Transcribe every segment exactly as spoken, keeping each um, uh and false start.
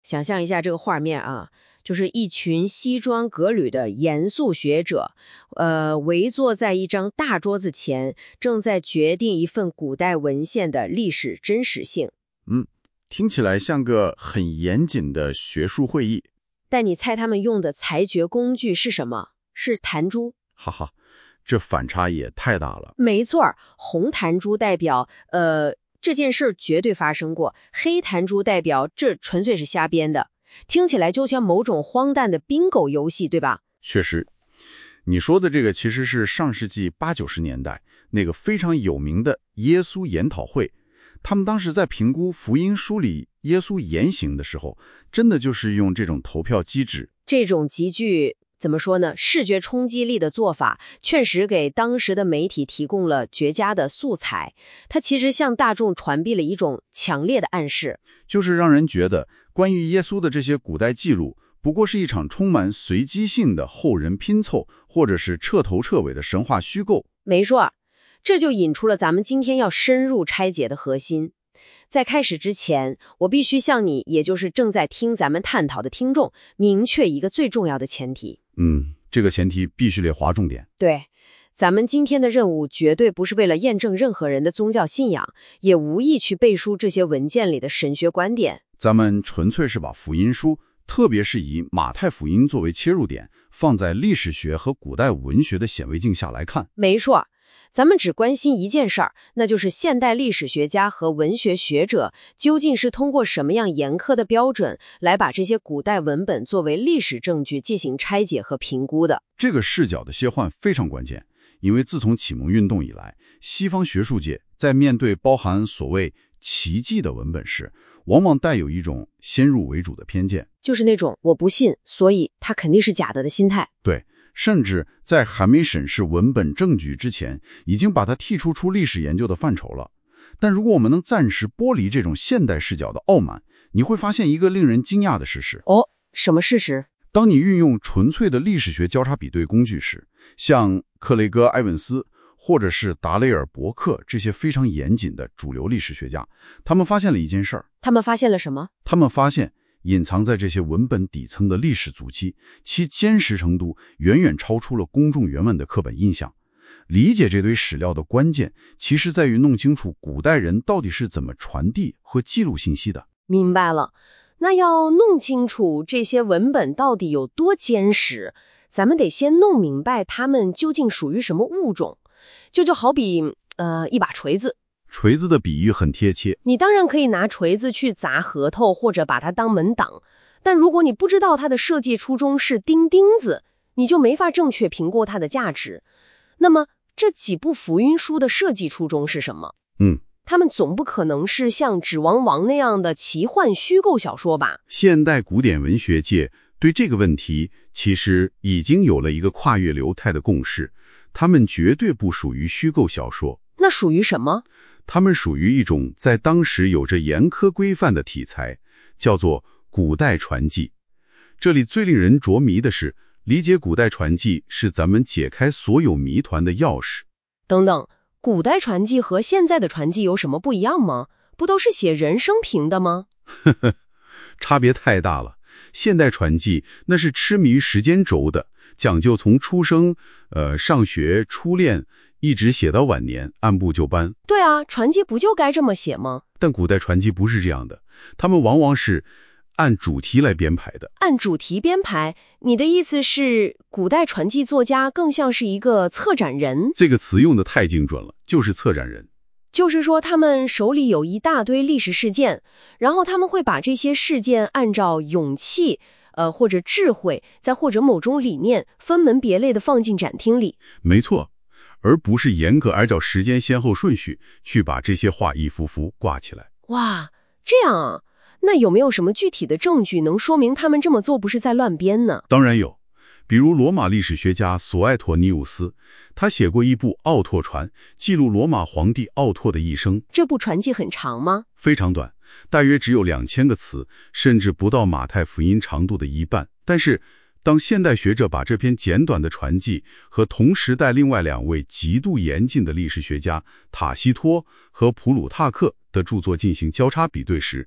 想象一下这个画面啊，就是一群西装革履的严肃学者，呃，围坐在一张大桌子前，正在决定一份古代文献的历史真实性。 嗯，听起来像个很严谨的学术会议。 但你猜他们用的裁决工具是什么？是弹珠。 哈哈，这反差也太大了。 没错，红弹珠代表，呃，这件事绝对发生过；黑弹珠代表这纯粹是瞎编的。听起来就像某种荒诞的宾狗游戏，对吧？ 确实，你说的这个其实是上世纪八九十年代那个非常有名的耶稣研讨会。他们当时在评估福音书里耶稣言行的时候，真的就是用这种投票机制。 这种极具怎么说呢，视觉冲击力的做法，确实给当时的媒体提供了绝佳的素材。它其实向大众传递了一种强烈的暗示， 就是让人觉得关于耶稣的这些古代记录，不过是一场充满随机性的后人拼凑，或者是彻头彻尾的神话虚构。 没错，这就引出了咱们今天要深入拆解的核心。在开始之前，我必须向你，也就是正在听咱们探讨的听众，明确一个最重要的前提。 嗯，这个前提必须得划重点。 对，咱们今天的任务绝对不是为了验证任何人的宗教信仰，也无意去背书这些文件里的神学观点。 咱们纯粹是把福音书，特别是以马太福音作为切入点，放在历史学和古代文学的显微镜下来看。 没错，咱们只关心一件事儿，那就是现代历史学家和文学学者究竟是通过什么样严苛的标准来把这些古代文本作为历史证据进行拆解和评估的。 这个视角的切换非常关键，因为自从启蒙运动以来，西方学术界在面对包含所谓奇迹的文本时，往往带有一种先入为主的偏见， 就是那种我不信，所以它肯定是假的的心态。 对，甚至在还没审视文本证据之前，已经把它剔除出历史研究的范畴了。但如果我们能暂时剥离这种现代视角的傲慢，你会发现一个令人惊讶的事实。 哦，什么事实？ 当你运用纯粹的历史学交叉比对工具时，像克雷格·埃文斯或者是达雷尔·伯克这些非常严谨的主流历史学家，他们发现了一件事儿。 他们发现了什么？ 他们发现隐藏在这些文本底层的历史足迹，其坚实程度远远超出了公众原文的刻本印象。理解这堆史料的关键，其实在于弄清楚古代人到底是怎么传递和记录信息的。 明白了。那要弄清楚这些文本到底有多坚实，咱们得先弄明白它们究竟属于什么物种。就就好比呃一把锤子。 锤子的比喻很贴切。 你当然可以拿锤子去砸核桃，或者把它当门挡，但如果你不知道它的设计初衷是钉钉子，你就没法正确评估它的价值。那么这几部福音书的设计初衷是什么？ 嗯， 他们总不可能是像《指环王》那样的奇幻虚构小说吧？ 现代古典文学界对这个问题其实已经有了一个跨越流态的共识，它们绝对不属于虚构小说。 那属于什么？ 它们属于一种在当时有着严苛规范的题材，叫做古代传记。这里最令人着迷的是，理解古代传记是咱们解开所有谜团的钥匙。 等等，古代传记和现在的传记有什么不一样吗？不都是写人生平的吗？ 呵呵，差别太大了。现代传记那是痴迷于时间轴的，讲究从出生、呃上学、初恋一直写到晚年，按部就班。 对啊，传记不就该这么写吗？ 但古代传记不是这样的，他们往往是按主题来编排的。 按主题编排？你的意思是，古代传记作家更像是一个策展人？ 这个词用得太精准了，就是策展人。 就是说，他们手里有一大堆历史事件，然后他们会把这些事件按照勇气，呃，或者智慧，再或者某种理念，分门别类的放进展厅里。 没错，而不是严格按照时间先后顺序去把这些画一幅幅挂起来。 哇，这样啊？那有没有什么具体的证据能说明他们这么做不是在乱编呢？ 当然有。比如罗马历史学家索艾托尼乌斯，他写过一部《奥拓传》，记录罗马皇帝奥拓的一生。 这部传记很长吗？ 非常短，大约只有两千个词，甚至不到马太福音长度的一半。但是，当现代学者把这篇简短的传记和同时代另外两位极度严谨的历史学家塔西托和普鲁塔克的著作进行交叉比对时，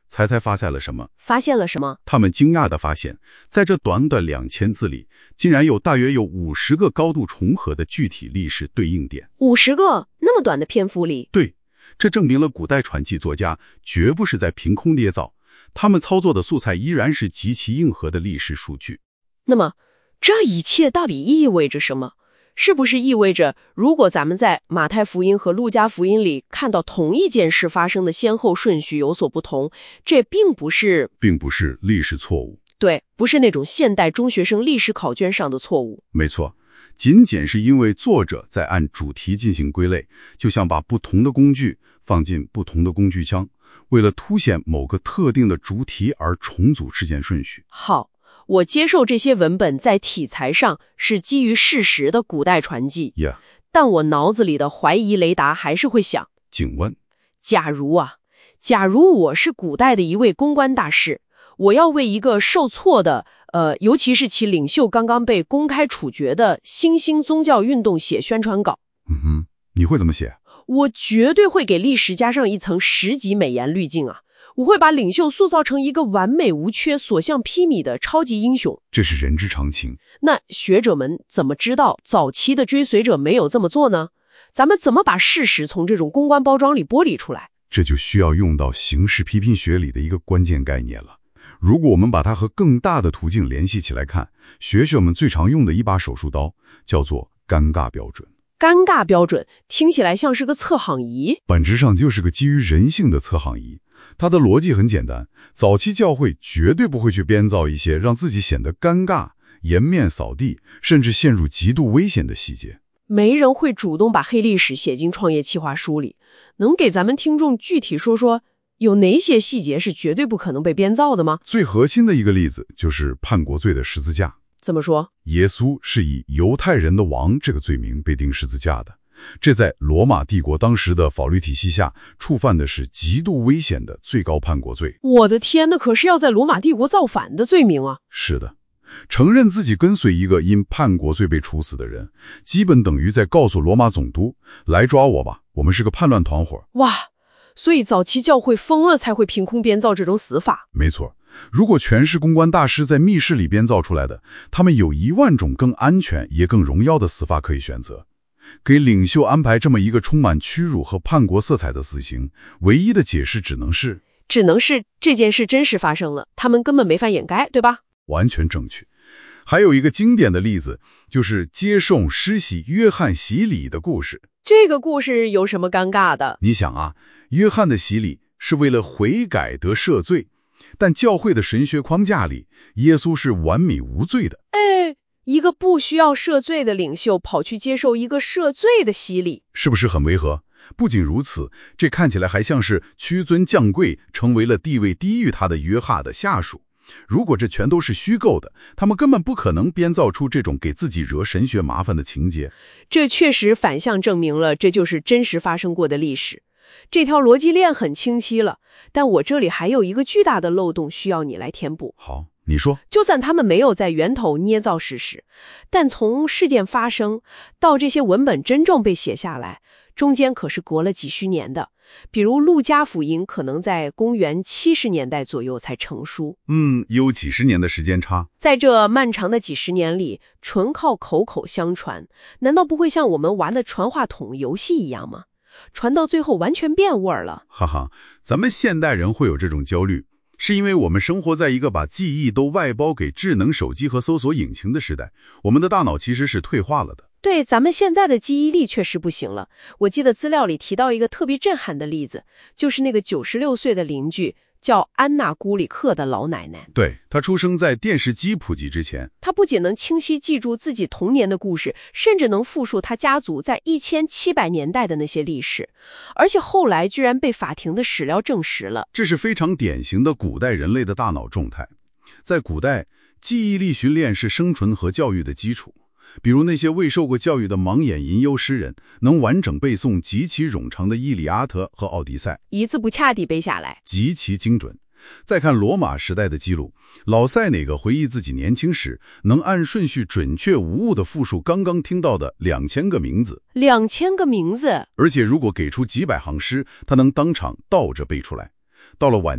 猜猜发现了什么？ 发现了什么？ 他们惊讶地发现，在这短短两千字里，竟然有大约有五十个高度重合的具体历史对应点。 五十个？那么短的篇幅里？ 对，这证明了古代传记作家绝不是在凭空捏造，他们操作的素材依然是极其硬核的历史数据。 那么，这一切到底意味着什么？是不是意味着，如果咱们在马太福音和路加福音里看到同一件事发生的先后顺序有所不同，这并不是并不是历史错误？ 对，不是那种现代中学生历史考卷上的错误。 没错，仅仅是因为作者在按主题进行归类，就像把不同的工具放进不同的工具箱，为了凸显某个特定的主题而重组事件顺序。 好，我接受这些文本在题材上是基于事实的古代传记， Yeah. 但我脑子里的怀疑雷达还是会响。 请问， 假如啊，假如我是古代的一位公关大使，我要为一个受挫的，呃，尤其是其领袖刚刚被公开处决的新兴宗教运动写宣传稿， 嗯哼，你会怎么写？ 我绝对会给历史加上一层十级美颜滤镜啊！我会把领袖塑造成一个完美无缺、所向披靡的超级英雄。 这是人之常情。 那学者们怎么知道早期的追随者没有这么做呢？咱们怎么把事实从这种公关包装里剥离出来？ 这就需要用到形式批评学里的一个关键概念了。如果我们把它和更大的途径联系起来看，学学们最常用的一把手术刀叫做尴尬标准。 尴尬标准听起来像是个测谎仪， 本质上就是个基于人性的测谎仪。它的逻辑很简单，早期教会绝对不会去编造一些让自己显得尴尬、颜面扫地，甚至陷入极度危险的细节。 没人会主动把黑历史写进创业企划书里。能给咱们听众具体说说有哪些细节是绝对不可能被编造的吗？ 最核心的一个例子就是叛国罪的十字架。 怎么说？ 耶稣是以犹太人的王这个罪名被钉十字架的，这在罗马帝国当时的法律体系下，触犯的是极度危险的最高叛国罪。 我的天，那可是要在罗马帝国造反的罪名啊！ 是的，承认自己跟随一个因叛国罪被处死的人，基本等于在告诉罗马总督，来抓我吧，我们是个叛乱团伙。 哇，所以早期教会疯了才会凭空编造这种死法。 没错，如果全是公关大师在密室里编造出来的，他们有一万种更安全也更荣耀的死法可以选择。给领袖安排这么一个充满屈辱和叛国色彩的死刑，唯一的解释只能是只能是这件事真实发生了，他们根本没法掩盖，对吧？ 完全正确。还有一个经典的例子，就是接受施洗约翰洗礼的故事。 这个故事有什么尴尬的？ 你想啊，约翰的洗礼是为了悔改得赦罪，但教会的神学框架里，耶稣是完美无罪的。 哎，一个不需要赦罪的领袖跑去接受一个赦罪的洗礼， 是不是很违和？不仅如此，这看起来还像是屈尊降贵，成为了地位低于他的约翰的下属。如果这全都是虚构的，他们根本不可能编造出这种给自己惹神学麻烦的情节。 这确实反向证明了这就是真实发生过的历史。这条逻辑链很清晰了，但我这里还有一个巨大的漏洞需要你来填补。 好，你说。 就算他们没有在源头捏造事实，但从事件发生到这些文本真正被写下来，中间可是隔了几十年的。比如路加福音可能在公元七十年代左右才成书， 嗯，有几十年的时间差。 在这漫长的几十年里，纯靠口口相传，难道不会像我们玩的传话筒游戏一样吗？传到最后完全变味儿了。 哈哈，咱们现代人会有这种焦虑，是因为我们生活在一个把记忆都外包给智能手机和搜索引擎的时代，我们的大脑其实是退化了的。 对，咱们现在的记忆力确实不行了。我记得资料里提到一个特别震撼的例子，就是那个九十六岁的邻居叫安娜·古里克的老奶奶。 对，她出生在电视机普及之前。 她不仅能清晰记住自己童年的故事，甚至能复述她家族在一千七百年代的那些历史，而且后来居然被法庭的史料证实了。 这是非常典型的古代人类的大脑状态。在古代，记忆力训练是生存和教育的基础。比如那些未受过教育的盲眼吟游诗人，能完整背诵极其冗长的《伊利亚特》和《奥迪赛》， 一字不差地背下来， 极其精准。再看罗马时代的记录，老塞哪个回忆自己年轻时，能按顺序准确无误地复述刚刚听到的两千个名字， 两千个名字， 而且如果给出几百行诗，他能当场倒着背出来。到了晚年，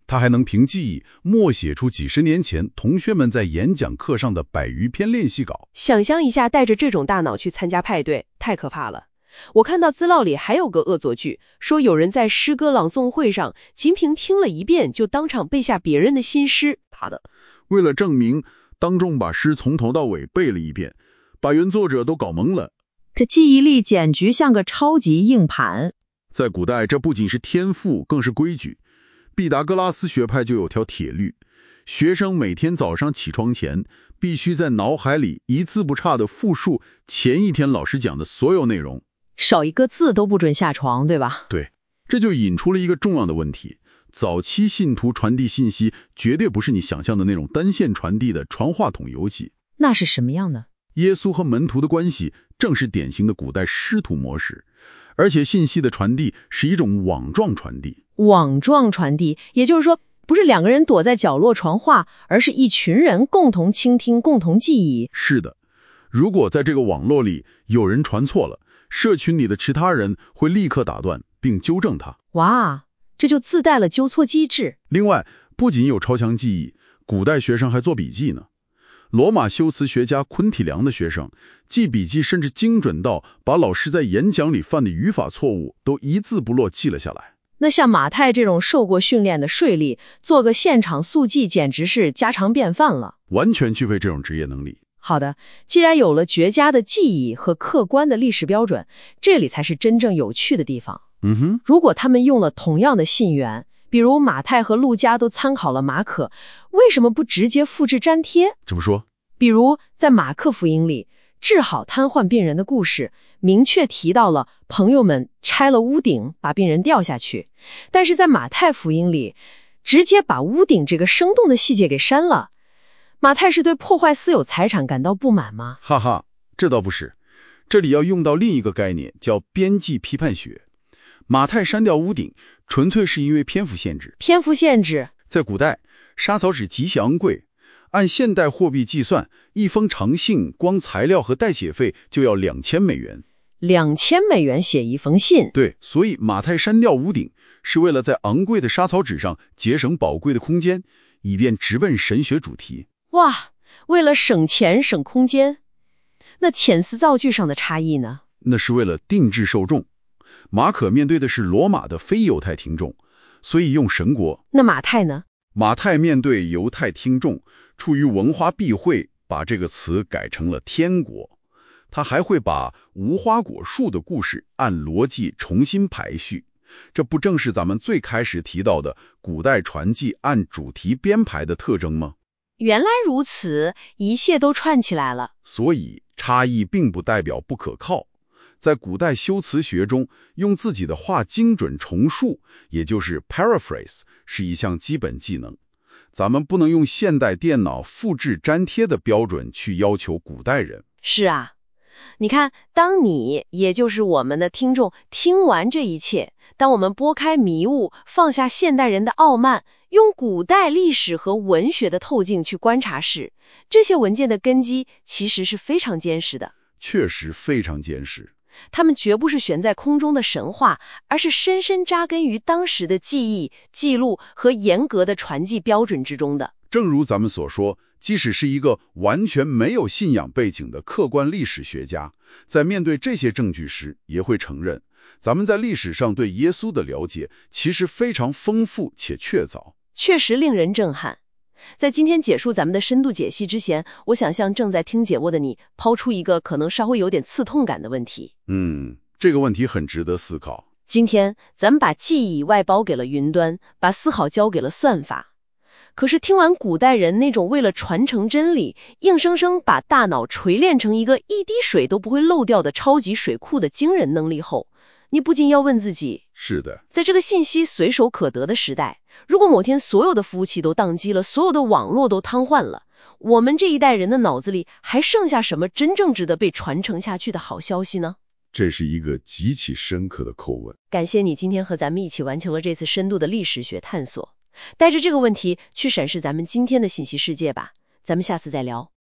他还能凭记忆默写出几十年前同学们在演讲课上的百余篇练习稿。 想象一下，带着这种大脑去参加派对，太可怕了。我看到资料里还有个恶作剧，说有人在诗歌朗诵会上，仅凭听了一遍就当场背下别人的新诗。他的为了证明，当众把诗从头到尾背了一遍，把原作者都搞懵了。 这记忆力简直像个超级硬盘。 在古代，这不仅是天赋，更是规矩。毕达哥拉斯学派就有条铁律，学生每天早上起床前，必须在脑海里一字不差地复述前一天老师讲的所有内容， 少一个字都不准下床，对吧？ 对，这就引出了一个重要的问题。早期信徒传递信息绝对不是你想象的那种单线传递的传话筒游戏。 那是什么样的？ 耶稣和门徒的关系正是典型的古代师徒模式，而且信息的传递是一种网状传递。 网状传递，也就是说，不是两个人躲在角落传话，而是一群人共同倾听、共同记忆。 是的，如果在这个网络里有人传错了，社群里的其他人会立刻打断并纠正他。 哇，这就自带了纠错机制。 另外，不仅有超强记忆，古代学生还做笔记呢。罗马修辞学家昆体良的学生记笔记甚至精准到把老师在演讲里犯的语法错误都一字不落记了下来。 那像马太这种受过训练的税吏，做个现场速记简直是家常便饭了， 完全具备这种职业能力。 好的，既然有了绝佳的记忆和客观的历史标准，这里才是真正有趣的地方。 嗯哼， 如果他们用了同样的信源，比如马太和路加都参考了马可，为什么不直接复制粘贴？ 怎么说？ 比如在马可福音里，治好瘫痪病人的故事明确提到了朋友们拆了屋顶把病人掉下去，但是在马太福音里直接把屋顶这个生动的细节给删了。马太是对破坏私有财产感到不满吗？ 哈哈，这倒不是。这里要用到另一个概念，叫边际批判学。马太删掉屋顶纯粹是因为篇幅限制。 篇幅限制。 在古代，沙草纸极其昂贵，按现代货币计算，一封长信光材料和代写费就要两千美元。 两千美元写一封信？ 对，所以马太删掉屋顶是为了在昂贵的沙草纸上节省宝贵的空间，以便直奔神学主题。 哇，为了省钱省空间。那遣词造句上的差异呢？ 那是为了定制受众。马可面对的是罗马的非犹太听众，所以用神国。 那马太呢？ 马太面对犹太听众，出于文化避讳，把这个词改成了天国。他还会把无花果树的故事按逻辑重新排序，这不正是咱们最开始提到的古代传记按主题编排的特征吗？ 原来如此，一切都串起来了。 所以差异并不代表不可靠。在古代修辞学中，用自己的话精准重述，也就是 paraphrase， 是一项基本技能。咱们不能用现代电脑复制粘贴的标准去要求古代人。 是啊，你看，当你，也就是我们的听众，听完这一切，当我们拨开迷雾，放下现代人的傲慢，用古代历史和文学的透镜去观察时，这些文件的根基其实是非常坚实的。 确实非常坚实。 它们绝不是悬在空中的神话，而是深深扎根于当时的记忆、记录和严格的传记标准之中的。 正如咱们所说，即使是一个完全没有信仰背景的客观历史学家，在面对这些证据时，也会承认，咱们在历史上对耶稣的了解其实非常丰富且确凿， 确实令人震撼。在今天结束咱们的深度解析之前，我想向正在听解播的你抛出一个可能稍微有点刺痛感的问题。 嗯，这个问题很值得思考。 今天咱们把记忆外包给了云端，把思考交给了算法。可是听完古代人那种为了传承真理，硬生生把大脑锤炼成一个一滴水都不会漏掉的超级水库的惊人能力后，你不禁要问自己， 是的， 在这个信息随手可得的时代，如果某天所有的服务器都宕机了，所有的网络都瘫痪了，我们这一代人的脑子里还剩下什么真正值得被传承下去的好消息呢？ 这是一个极其深刻的叩问。 感谢你今天和咱们一起完成了这次深度的历史学探索，带着这个问题去审视咱们今天的信息世界吧。咱们下次再聊。